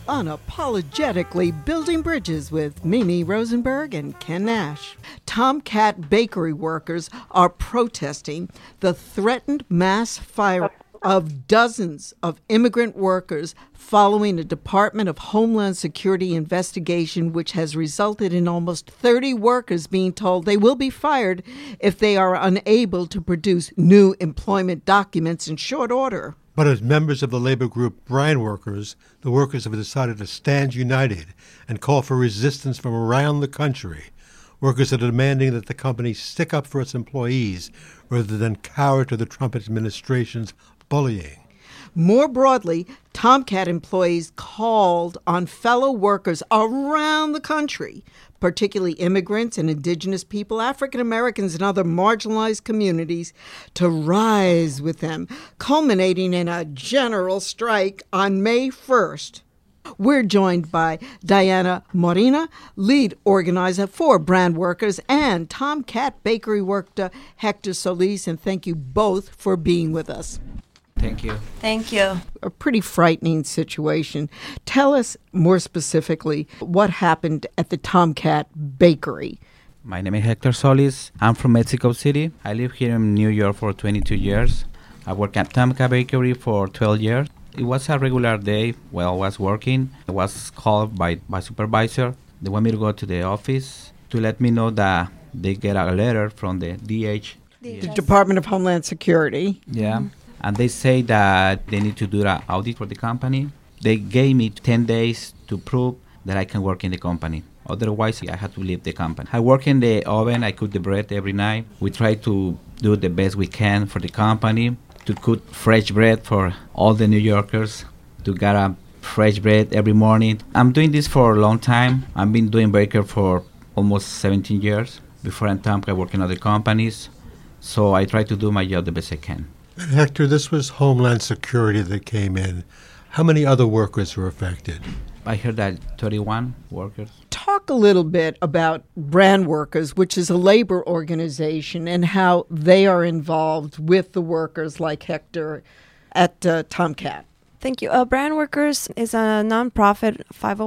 Unapologetically Building Bridges with Mimi Rosenberg and Ken Nash. Tomcat bakery workers are protesting the threatened mass firing of dozens of immigrant workers following a Department of Homeland Security investigation which has resulted in almost 30 workers being told they will be fired if they are unable to produce new employment documents in short order. But as members of the labor group Brand Workers, the workers have decided to stand united and call for resistance from around the country. Workers are demanding that the company stick up for its employees rather than cower to the Trump administration's bullying. More broadly, Tomcat employees called on fellow workers around the country, particularly immigrants and indigenous people, African Americans, and other marginalized communities, to rise with them, culminating in a general strike on May 1st. We're joined by Diana Morina, lead organizer for Brand Workers, and Tomcat bakery worker Hector Solis, and thank you both for being with us. Thank you. Thank you. A pretty frightening situation. Tell us more specifically what happened at the Tomcat Bakery. My name is Hector Solis. I'm from Mexico City. I live here in New York for 22 years. I worked at Tomcat Bakery for 12 years. It was a regular day while I was working. I was called by my supervisor. They want me to go to the office to let me know that they get a letter from the DH. The Department of Homeland Security. Yeah. And they say that they need to do an audit for the company. They gave me 10 days to prove that I can work in the company. Otherwise, I had to leave the company. I work in the oven. I cook the bread every night. We try to do the best we can for the company, to cook fresh bread for all the New Yorkers, to get a fresh bread every morning. I'm doing this for a long time. I've been doing baker for almost 17 years. Before I'm Tomcat, I work in other companies. So I try to do my job the best I can. Hector, this was Homeland Security that came in. How many other workers were affected? I heard that 31 workers. Talk a little bit about Brand Workers, which is a labor organization, and how they are involved with the workers like Hector at Tomcat. Thank you. Brand Workers is a nonprofit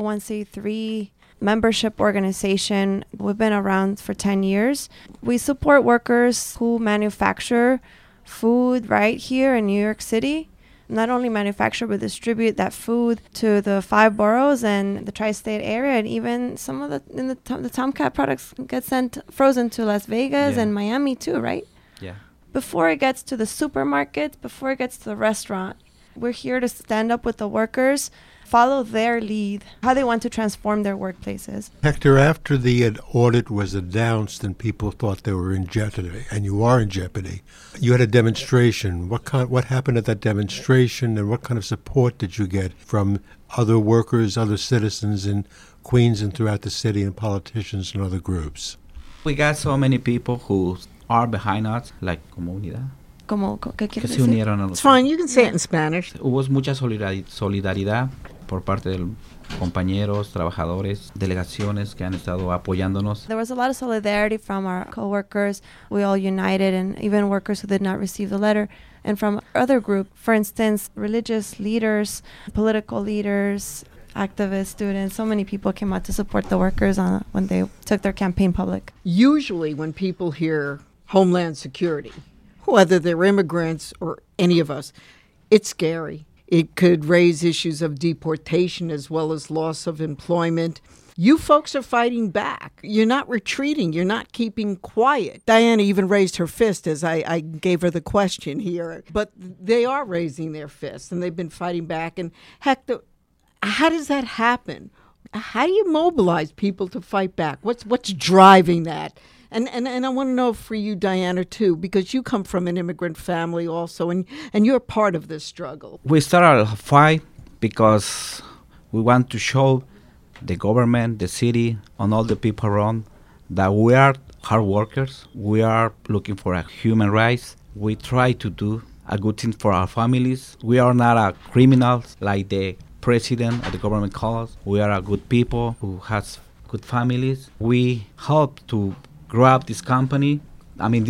501c3 membership organization. We've been around for 10 years. We support workers who manufacture food right here in New York City. Not only manufacture, but distribute that food to the 5 boroughs and the tri-state area, and even some of the Tomcat products get sent frozen to Las Vegas and Miami too, right? Yeah. Before it gets to the supermarket, before it gets to the restaurant, we're here to stand up with the workers, follow their lead, how they want to transform their workplaces. Hector, after the audit was announced and people thought they were in jeopardy, and you are in jeopardy, you had a demonstration. What happened at that demonstration, and what kind of support did you get from other workers, other citizens in Queens and throughout the city, and politicians and other groups? We got so many people who are behind us, like comunidad. ¿Qué Que quieres se decir? unieron a nosotros. It's fine, you can say it in Spanish. Hubo mucha solidaridad por parte de los compañeros, trabajadores, delegaciones que han estado apoyándonos. There was a lot of solidarity from our co-workers. We all united, and even workers who did not receive the letter. And from other groups, for instance, religious leaders, political leaders, activists, students, so many people came out to support the workers when they took their campaign public. Usually when people hear Homeland Security, whether they're immigrants or any of us, it's scary. It could raise issues of deportation as well as loss of employment. You folks are fighting back. You're not retreating. You're not keeping quiet. Diana even raised her fist as I gave her the question here. But they are raising their fists, and they've been fighting back. And Hector, how does that happen? How do you mobilize people to fight back? What's driving that? And I want to know for you, Diana, too, because you come from an immigrant family also, and you're part of this struggle. We started a fight because we want to show the government, the city, and all the people around that we are hard workers. We are looking for a human rights. We try to do a good thing for our families. We are not a criminals like the president or the government calls us. We are a good people who has good families. We hope to grow up this country.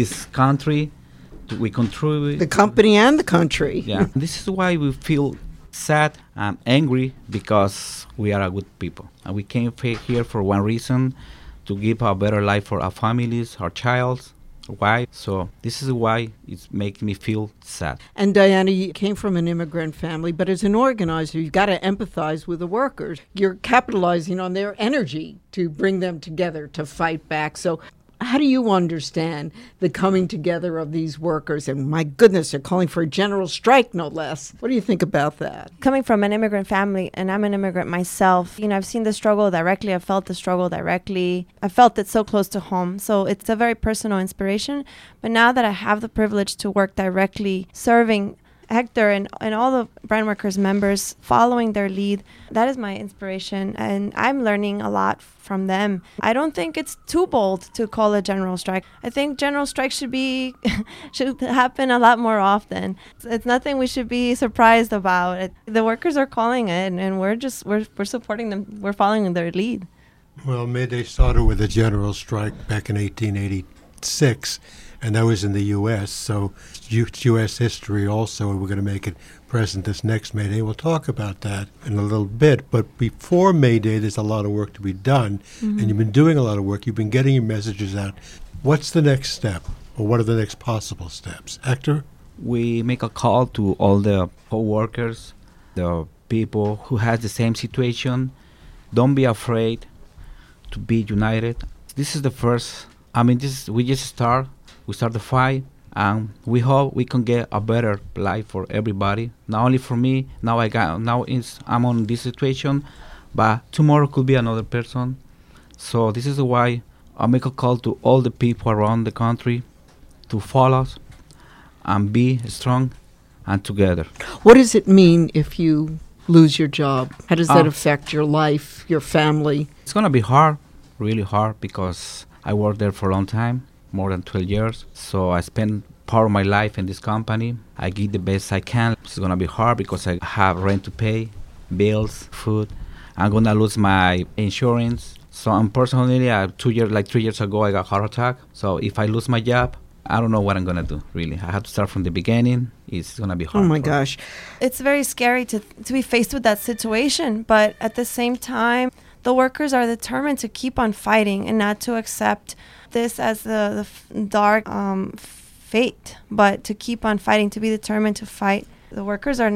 We contribute. The company and the country. Yeah. This is why we feel sad and angry because we are a good people. And we came here for one reason, to give a better life for our families, our child. Why? So this is why it's making me feel sad. And Diana, you came from an immigrant family, but as an organizer, you've got to empathize with the workers. You're capitalizing on their energy to bring them together to fight back. So how do you understand the coming together of these workers? And my goodness, they're calling for a general strike, no less. What do you think about that? Coming from an immigrant family, and I'm an immigrant myself, I've seen the struggle directly. I've felt the struggle directly. I felt it so close to home. So it's a very personal inspiration. But now that I have the privilege to work directly serving Hector and all the brand workers members, following their lead, that is my inspiration, and I'm learning a lot from them. I don't think it's too bold to call a general strike. I think general strikes should happen a lot more often. It's nothing we should be surprised about. The workers are calling it, and we're supporting them. We're following their lead. Well, May Day started with a general strike back in 1886. And that was in the U.S., so U.S. history also, and we're going to make it present this next May Day. We'll talk about that in a little bit. But before May Day, there's a lot of work to be done, and you've been doing a lot of work. You've been getting your messages out. What's the next step, or what are the next possible steps? Hector? We make a call to all the co-workers, the people who has the same situation. Don't be afraid to be united. This is the first, we just start. We start the fight, and we hope we can get a better life for everybody. Not only for me. I'm on this situation, but tomorrow could be another person. So this is why I make a call to all the people around the country to follow us and be strong and together. What does it mean if you lose your job? How does that affect your life, your family? It's gonna be hard, really hard, because I worked there for a long time. More than 12 years. So I spend part of my life in this company. I give the best I can. It's going to be hard because I have rent to pay, bills, food. I'm going to lose my insurance. So personally, 3 years ago, I got a heart attack. So if I lose my job, I don't know what I'm going to do, really. I have to start from the beginning. It's going to be hard. Oh, my gosh. It's very scary to be faced with that situation. But at the same time, the workers are determined to keep on fighting and not to accept this as the dark fate, but to keep on fighting, to be determined to fight. The workers are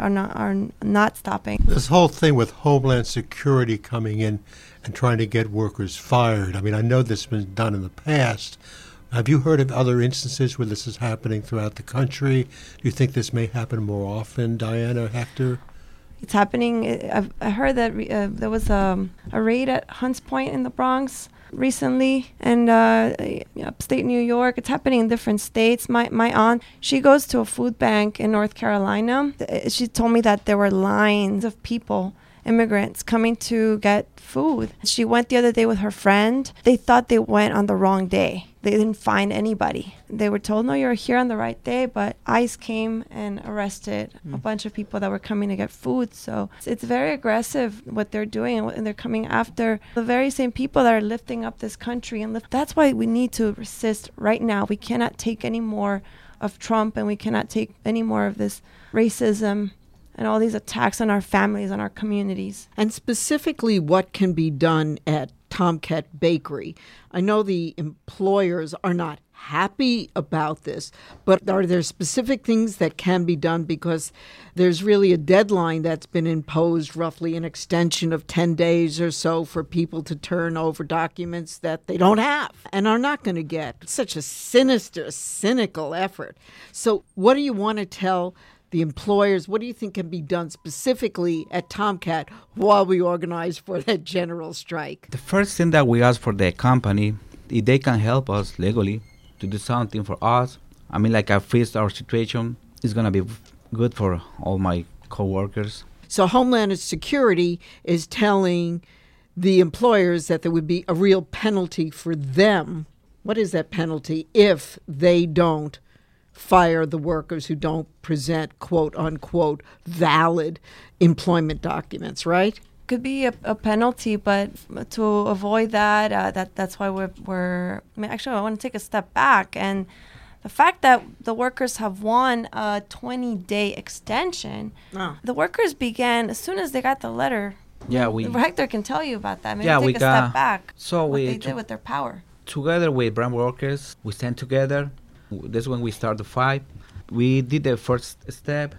not stopping. This whole thing with Homeland Security coming in and trying to get workers fired. I know this has been done in the past. Have you heard of other instances where this is happening throughout the country? Do you think this may happen more often, Diana or Hector? It's happening. I heard that there was a raid at Hunts Point in the Bronx recently, and upstate New York. It's happening in different states. My aunt, she goes to a food bank in North Carolina. She told me that there were lines of people, immigrants, coming to get food. She went the other day with her friend. They thought they went on the wrong day. They didn't find anybody. They were told, no, you're here on the right day, but ICE came and arrested a bunch of people that were coming to get food. So it's very aggressive what they're doing, and they're coming after the very same people that are lifting up this country. And that's why we need to resist right now. We cannot take any more of Trump, and we cannot take any more of this racism and all these attacks on our families, on our communities. And specifically, what can be done at Tomcat Bakery? I know the employers are not happy about this, but are there specific things that can be done? Because there's really a deadline that's been imposed, roughly an extension of 10 days or so, for people to turn over documents that they don't have and are not going to get. It's such a sinister, cynical effort. So what do you want to tell the employers? What do you think can be done specifically at Tomcat while we organize for that general strike? The first thing that we ask for the company, if they can help us legally to do something for us. I faced our situation. It's going to be good for all my co-workers. So Homeland Security is telling the employers that there would be a real penalty for them. What is that penalty if they don't fire the workers who don't present, quote unquote, valid employment documents, right? Could be a penalty, but to avoid that, that's why we're actually, I want to take a step back, and The fact that the workers have won a 20-day extension, the workers began as soon as they got the letter. Yeah, we. Hector can tell you about that. Maybe Yeah, take we a got- step back. So what we they did with their power. Together with brand workers, we stand together. That's when we start the fight. We did the first step.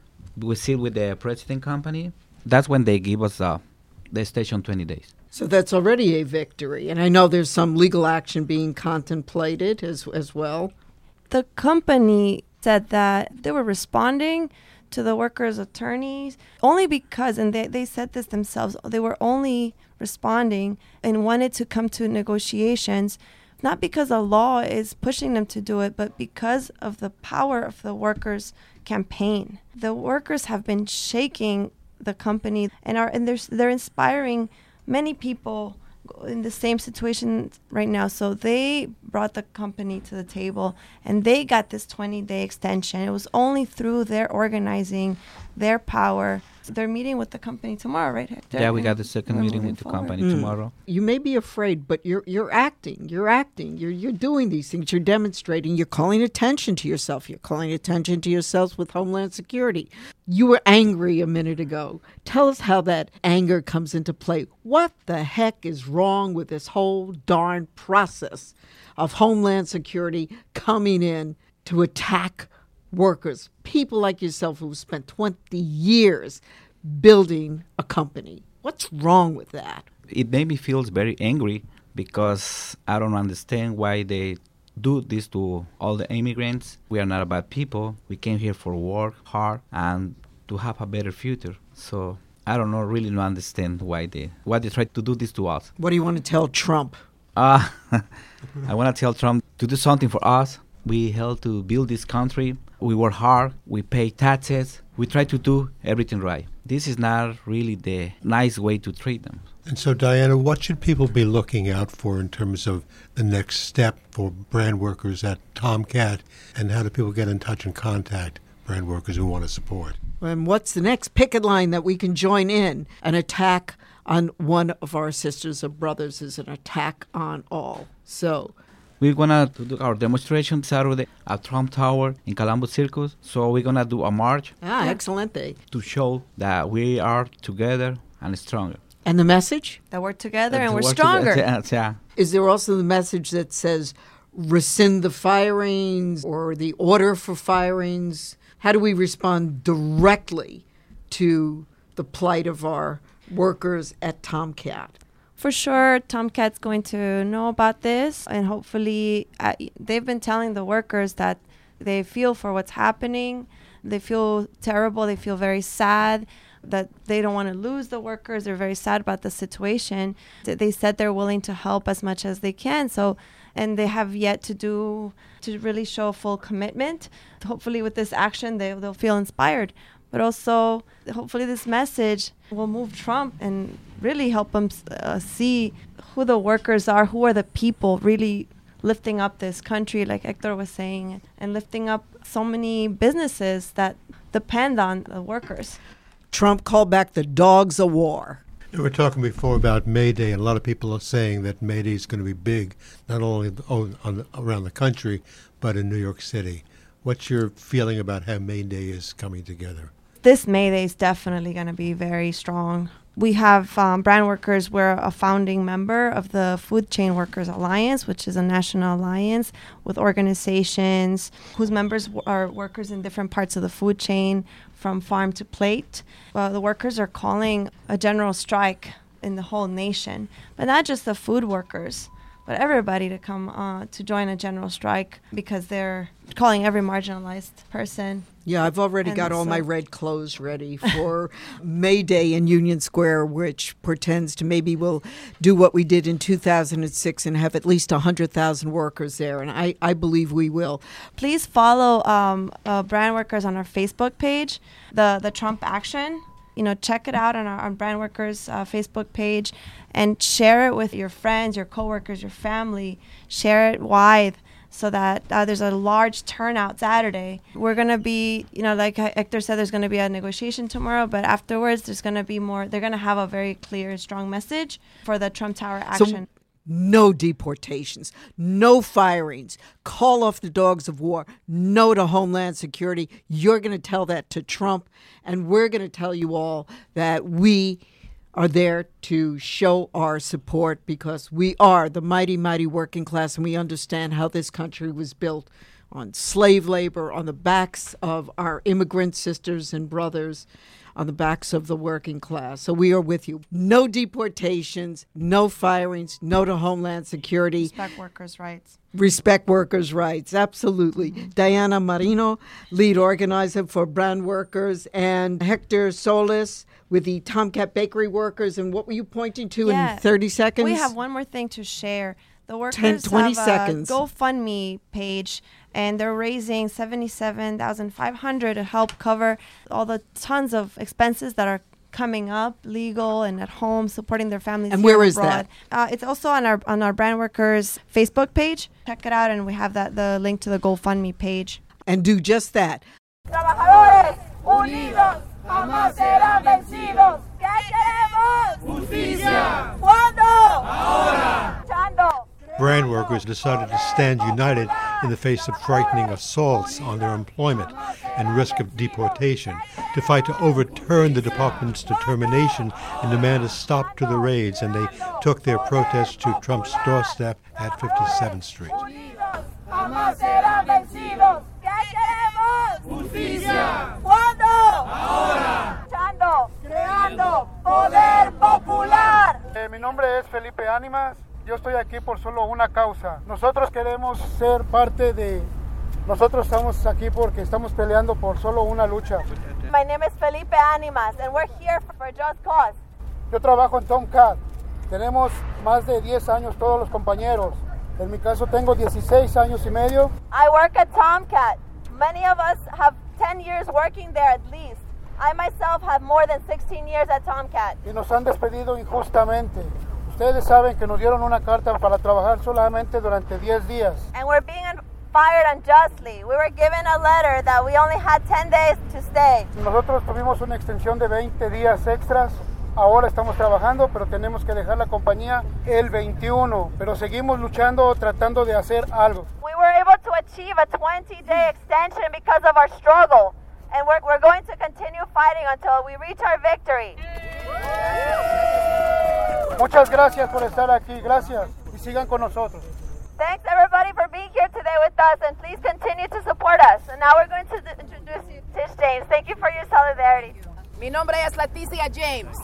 We sit with the president company. That's when they give us the station 20 days. So that's already a victory. And I know there's some legal action being contemplated as well. The company said that they were responding to the workers' attorneys only because, and they said this themselves, they were only responding and wanted to come to negotiations, not because the law is pushing them to do it, but because of the power of the workers' campaign. The workers have been shaking the company and they're inspiring many people in the same situation right now. So they brought the company to the table and they got this 20-day extension. It was only through their organizing, their power. They're meeting with the company tomorrow, right, Hector? Yeah, we got the second We're meeting moving with the forward. company tomorrow. You may be afraid, but you're acting. You're doing these things. You're demonstrating. You're calling attention to yourself. You're calling attention to yourselves with Homeland Security. You were angry a minute ago. Tell us how that anger comes into play. What the heck is wrong with this whole darn process of Homeland Security coming in to attack workers, people like yourself who spent 20 years building a company? What's wrong with that? It made me feel very angry because I don't understand why they do this to all the immigrants. We are not bad people. We came here for work hard and to have a better future. So I don't know, really don't understand why they try to do this to us. What do you want to tell Trump? I want to tell Trump to do something for us. We helped to build this country. We work hard. We pay taxes. We try to do everything right. This is not really the nice way to treat them. And so, Diana, what should people be looking out for in terms of the next step for brand workers at Tomcat, and how do people get in touch and contact brand workers who want to support? And what's the next picket line that we can join in? An attack on one of our sisters or brothers is an attack on all. So we're going to do our demonstration Saturday at Trump Tower in Columbus Circus. So we're going to do a march. Excellent. To show that we are together and stronger. And the message? That we're together and To we're work stronger. together. Yeah. Is there also the message that says rescind the firings or the order for firings? How do we respond directly to the plight of our workers at Tomcat? For sure, Tomcat's going to know about this, and hopefully they've been telling the workers that they feel for what's happening. They feel terrible. They feel very sad that they don't want to lose the workers. They're very sad about the situation. They said they're willing to help as much as they can. So, and they have yet to really show full commitment. Hopefully with this action, they'll feel inspired. But also, hopefully this message will move Trump and really help him see who the workers are, who are the people really lifting up this country, like Hector was saying, and lifting up so many businesses that depend on the workers. Trump called back the dogs of war. We were talking before about May Day, and a lot of people are saying that May Day is going to be big, not only around the country, but in New York City. What's your feeling about how May Day is coming together? This May Day is definitely going to be very strong. We have brand workers. We're a founding member of the Food Chain Workers Alliance, which is a national alliance with organizations whose members are workers in different parts of the food chain, from farm to plate. The workers are calling a general strike in the whole nation, but not just the food workers, but everybody to come to join a general strike because they're calling every marginalized person. Yeah, I've already got all my red clothes ready for May Day in Union Square, which portends to maybe we'll do what we did in 2006 and have at least 100,000 workers there, and I believe we will. Please follow brand workers on our Facebook page, the Trump Action. Check it out on brand workers Facebook page and share it with your friends, your coworkers, your family. Share it wide so that there's a large turnout Saturday. We're going to be, like Hector said, there's going to be a negotiation tomorrow, but afterwards there's going to be more. They're going to have a very clear, strong message for the Trump Tower action. So no deportations, no firings, call off the dogs of war, no to Homeland Security. You're going to tell that to Trump, and we're going to tell you all that we are there to show our support because we are the mighty, mighty working class, and we understand how this country was built on slave labor, on the backs of our immigrant sisters and brothers, on the backs of the working class. So we are with you. No deportations, no firings, no to Homeland Security. Respect workers' rights. Respect workers' rights, absolutely. Diana Marino, lead organizer for Brand Workers, and Hector Solis with the Tomcat Bakery Workers. And what were you pointing to in 30 seconds? We have one more thing to share. The workers 20 have seconds. a GoFundMe page, and they're raising $77,500 to help cover all the tons of expenses that are coming up, legal and at home, supporting their families. And here where is abroad. It's also on our Brand Workers Facebook page. Check it out, and we have the link to the GoFundMe page. And do just that. Trabajadores unidos jamás serán vencidos. ¿Qué queremos? Justicia. ¿Cuándo? Ahora. Chando. Brand workers decided to stand united in the face of frightening assaults on their employment and risk of deportation, to fight to overturn the department's determination and demand a stop to the raids, and they took their protest to Trump's doorstep at 57th Street. Unidos jamás serán vencidos. ¿Qué queremos? Justicia. ¿Cuándo? Ahora. Chando. Creando poder popular. Mi nombre es Felipe Ánimas. Yo estoy aquí por solo una causa. Nosotros queremos ser parte de... Nosotros estamos aquí porque estamos peleando por solo una lucha. My name is Felipe Animas, and we're here for a just cause. Yo trabajo en Tomcat. Tenemos más de 10 años todos los compañeros. En mi caso tengo 16 años y medio. I work at Tomcat. Many of us have 10 years working there at least. I myself have more than 16 years at Tomcat. Y nos han despedido injustamente. Ustedes saben que nos dieron una carta para trabajar solamente durante 10 días. And we're being fired unjustly. We were given a letter that we only had 10 days to stay. Nosotros tuvimos una extensión de 20 días extras. Ahora estamos trabajando, pero tenemos que dejar la compañía el 21. Pero seguimos luchando, tratando de hacer algo. We were able to achieve a 20-day extension because of our struggle. And we're going to continue fighting until we reach our victory. Muchas gracias por estar aquí. Gracias. Y sigan con nosotros. Thanks everybody for being here today with us, and please continue to support us. And now we're going to introduce you to Tish James. Thank you for your solidarity. Mi nombre es Leticia James.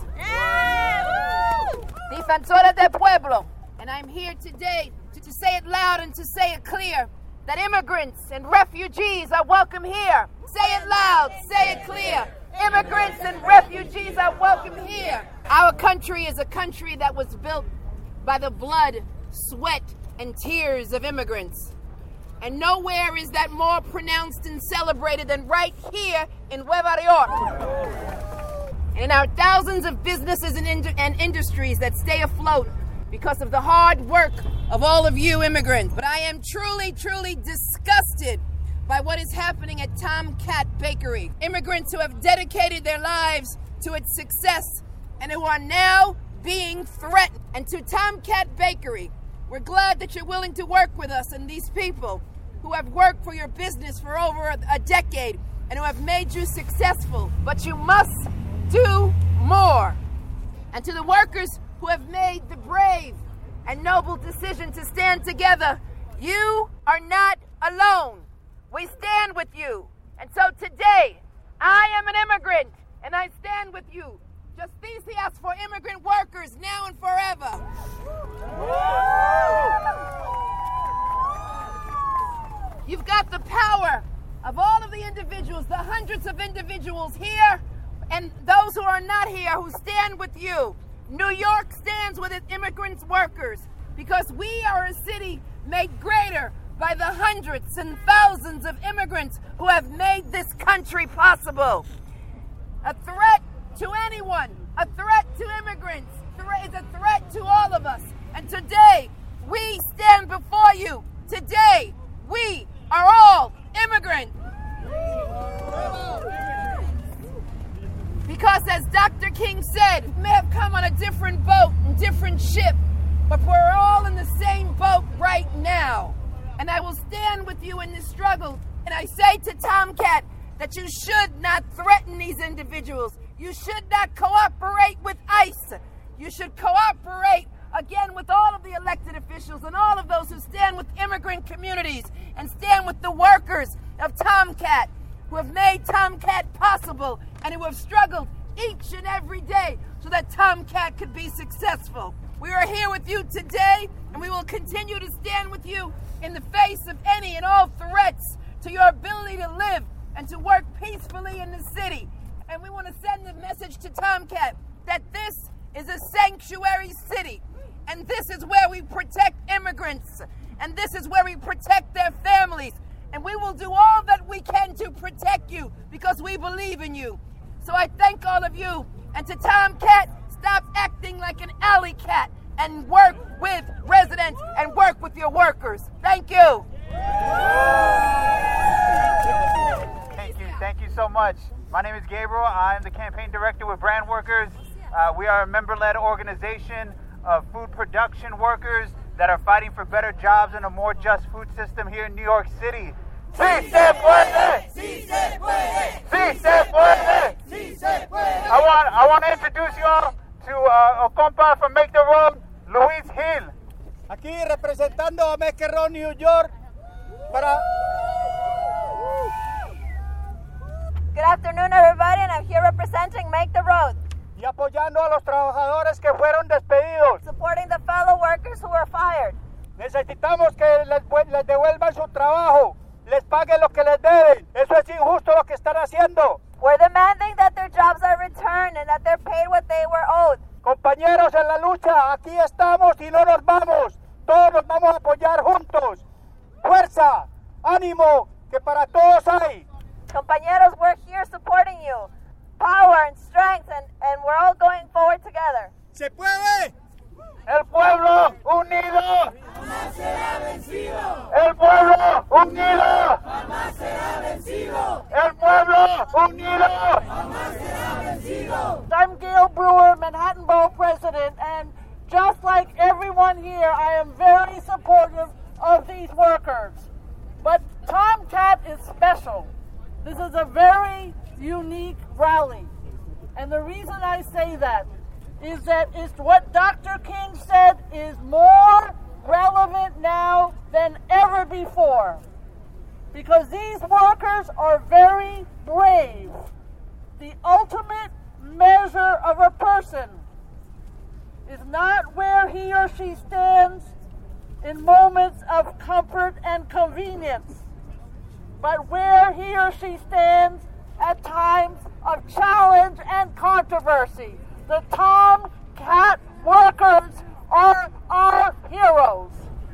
Defensores del Pueblo. And I'm here today to say it loud and to say it clear that immigrants and refugees are welcome here. Say it loud, say it clear. Immigrants and refugees are welcome here. Our country is a country that was built by the blood, sweat, and tears of immigrants. And nowhere is that more pronounced and celebrated than right here in Nueva York. And in our thousands of businesses and industries that stay afloat because of the hard work of all of you immigrants. But I am truly, truly disgusted by what is happening at Tomcat Bakery. Immigrants who have dedicated their lives to its success and who are now being threatened. And to Tomcat Bakery, we're glad that you're willing to work with us and these people who have worked for your business for over a decade and who have made you successful. But you must do more. And to the workers who have made the brave and noble decision to stand together, you are not alone. We stand with you. And so today, I am an immigrant, and I stand with you. Justicias for immigrant workers, now and forever. You've got the power of all of the individuals, the hundreds of individuals here, and those who are not here who stand with you. New York stands with its immigrants workers because we are a city made greater by the hundreds and thousands of immigrants who have made this country possible. A threat to anyone, a threat to immigrants, is a threat to all of us. And today, we stand before you. Today, we are all immigrants. Because as Dr. King said, we may have come on a different boat and different ship, but we're all in the and I will stand with you in this struggle. And I say to Tomcat that you should not threaten these individuals. You should not cooperate with ICE. You should cooperate, again, with all of the elected officials and all of those who stand with immigrant communities and stand with the workers of Tomcat, who have made Tomcat possible and who have struggled each and every day so that Tomcat could be successful. We are here with you today, and we will continue to stand with you in the face of any and all threats to your ability to live and to work peacefully in the city. And we want to send the message to Tomcat that this is a sanctuary city, and this is where we protect immigrants, and this is where we protect their families, and we will do all that we can to protect you because we believe in you. So I thank all of you, and to Tomcat, stop acting like an alley cat and work with residents and work with your workers. Thank you. Thank you so much. My name is Gabriel. I'm the campaign director with Brand Workers. We are a member-led organization of food production workers that are fighting for better jobs and a more just food system here in New York City. Sí se puede! Sí se puede! Sí se puede! Sí se puede! I want to introduce you all to a compa from Make the Road, Luis Gil. Aquí representando a Make the Road New York para... Good afternoon, everybody, and I'm here representing Make the Road. Y apoyando a los trabajadores que fueron despedidos. Supporting the fellow workers who were fired. Necesitamos que les devuelvan su trabajo, les paguen lo que les deben. Eso es injusto lo que están haciendo. We're demanding that their jobs are returned and that they're paid what they were owed. Compañeros en la lucha, aquí estamos y no nos vamos. Todos nos vamos a apoyar juntos. Fuerza, ánimo, que para todos hay. Compañeros, we're here supporting you. Power and strength, and we're all going forward together. ¡Se puede! ¡El pueblo unido! ¡Jamás será vencido! ¡El pueblo unido! ¡Jamás será vencido! ¡El pueblo unido! ¡Jamás será vencido! I'm Gail Brewer, Manhattan Borough President, and just like everyone here, I am very supportive of these workers. But Tomcat is special. This is a very unique rally. And the reason I say that is that it's what Dr. King said is more relevant now than ever before. Because these workers are very brave. The ultimate measure of a person is not where he or she stands in moments of comfort and convenience, but where he or she stands at times of challenge and controversy. The Tomcat workers are our heroes.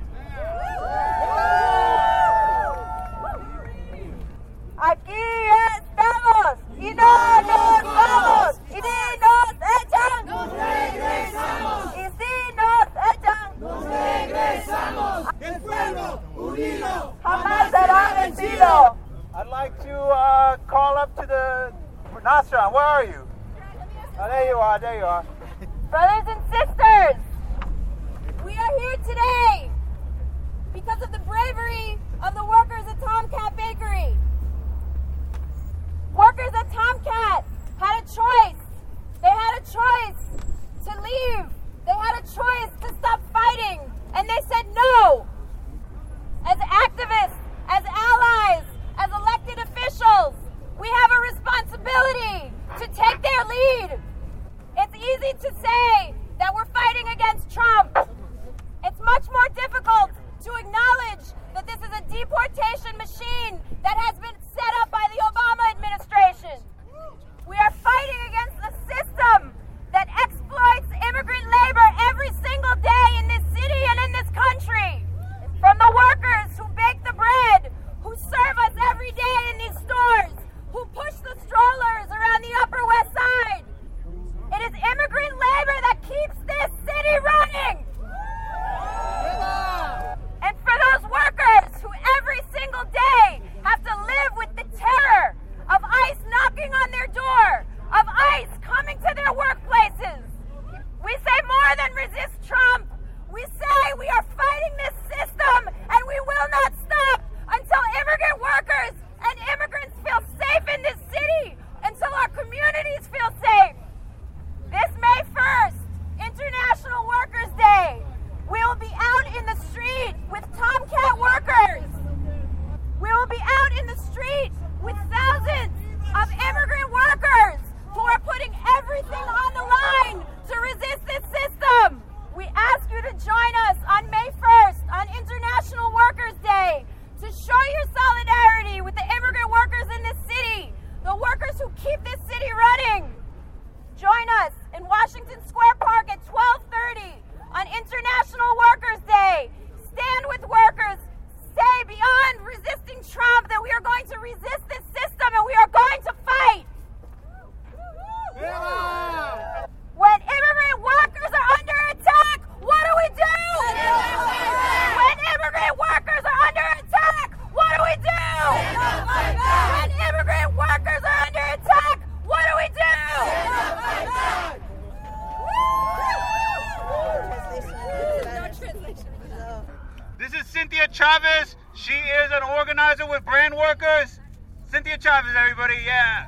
Aquí estamos y no nos vamos. Y si nos echan, nos regresamos. Y si nos echan, nos regresamos. El pueblo unido Jamás será vencido. I'd like to call up to the... Nasra, where are you? Oh, there you are, there you are. Brothers and sisters, we are here today because of the bravery of the workers at Tomcat Bakery. Workers at Tomcat had a choice. They had a choice to leave. They had a choice to stop fighting, and they said no. As activists, as allies, as elected officials, we have a responsibility to take their lead. It's easy to say that we're fighting against Trump. It's much more difficult to acknowledge that this is a deportation machine that has been set up by the Obama administration. We are fighting against a system that exploits immigrant labor every single day in this city and in this country. From the workers who bake the bread, who serve us every day in these stores, who push the strollers around the Upper West Side. It is immigrant labor that keeps this city running. And for those workers who every single immigrant workers and immigrants feel safe in this city, until our communities feel safe. This May 1st, International Workers' Day, we will be out in the street with Tomcat workers. We will be out in the street with thousands of immigrant workers who are putting everything on the line to resist this system. We ask you to join us on May 1st, on International Workers' Day, to show your solidarity with the immigrant workers in this city, the workers who keep this city running. Join us in Washington Square Park at 12:30 on International Workers' Day. Stand with workers. Say beyond resisting Trump that we are going to resist this system and we are going to fight. Yeah. When immigrant workers are under attack, what do we do? When immigrant workers are under attack, what do we do? When immigrant workers are under attack, what do we do? This is Cynthia Chavez. She is an organizer with Brand Workers. Cynthia Chavez, everybody, yeah.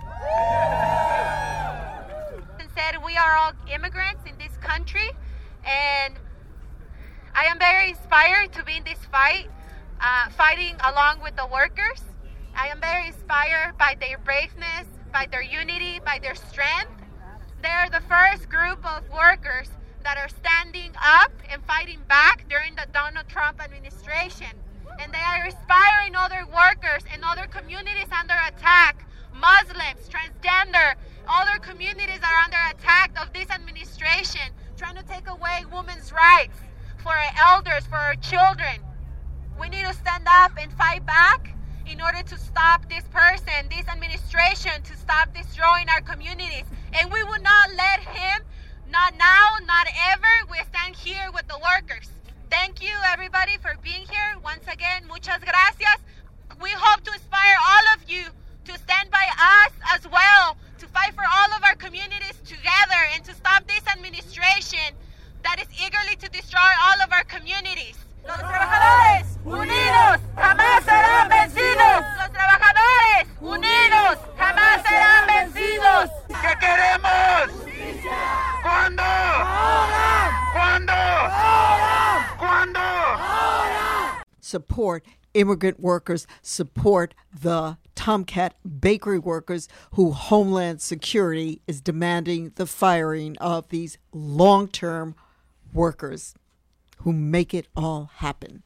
Said we are all immigrants in this country, and I am very inspired to be in this fight, fighting along with the workers. I am very inspired by their braveness, by their unity, by their strength. They are the first group of workers that are standing up and fighting back during the Donald Trump administration. And they are inspiring other workers and other communities under attack, Muslims, transgender, other communities are under attack of this administration, trying to take away women's rights for our elders, for our children. We need to stand up and fight back in order to stop this person, this administration, to stop destroying our communities. And we will not let him, not now, not ever. We stand here with the workers. Thank you, everybody, for being here. Once again, muchas gracias. We hope to inspire all of you to stand by us as well, to fight for all of our communities together and to stop this administration that is eagerly to destroy all of our communities. Los trabajadores unidos jamás serán vencidos. Los trabajadores unidos jamás serán vencidos. ¿Qué queremos? ¿Cuándo? Ahora. ¿Cuándo? Ahora. ¿Cuándo? Ahora. Support immigrant workers, support the Tomcat bakery workers who Homeland Security is demanding the firing of these long-term workers who make it all happen.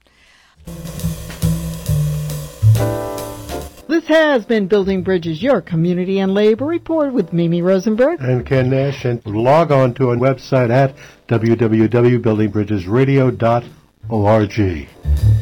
This has been Building Bridges, your community and labor report with Mimi Rosenberg and Ken Nash. And log on to our website at www.buildingbridgesradio.org.